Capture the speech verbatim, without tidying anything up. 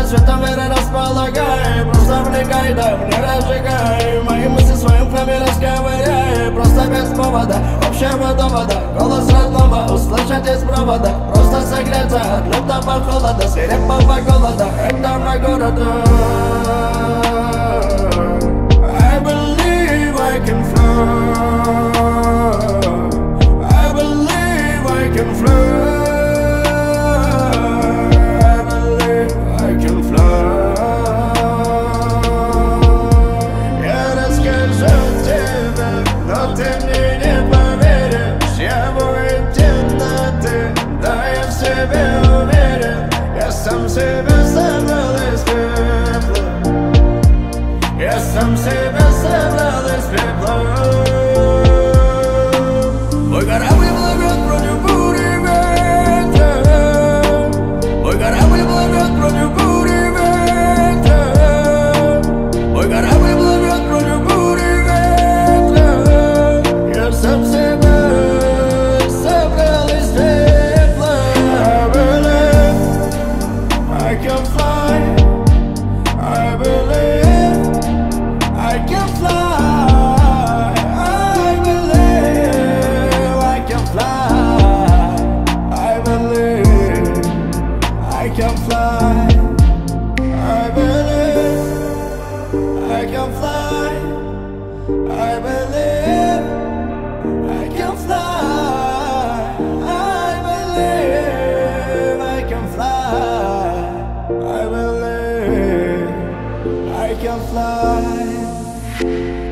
цветом веры располагай. Просто влекай, да не разжигай. Мои мысли своим хламе расковыряй. Просто без повода, общего довода. Голос родного услышать из провода. Просто согреться от лютого холода, свирепого голода этого города. I believe I can fly. I believe I can fly. Я сам себя собрал из пепла. Мой корабль плывет против бури ветра. Мой корабль плывет против бури ветра. Мой корабль плывет против бури ветра. Я сам себя собрал из пепла. I believe I can fly. I believe I can fly. I believe I can fly. I believe I can fly. I believe I can fly. I believe I can fly. I believe I can fly. I believe I can fly.